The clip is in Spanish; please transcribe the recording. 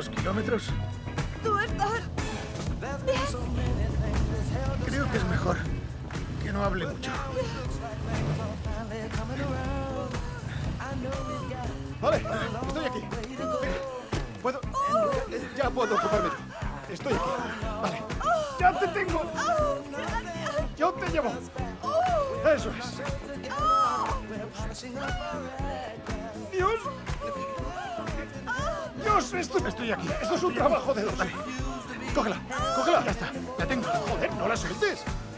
¿2 kilómetros? ¿Tú estás bien? Creo que es mejor que no hable mucho. Vale, estoy aquí. ¿Puedo? Ya puedo ocuparme yo. Estoy aquí. Vale. ¡Ya te tengo! ¡Yo te llevo! ¡Eso es! ¡Dios! ¡Dios! Estoy aquí. Esto es un trabajo de dos. Vale. Cógela, cógela. Ya está, la tengo. Joder, no la sueltes.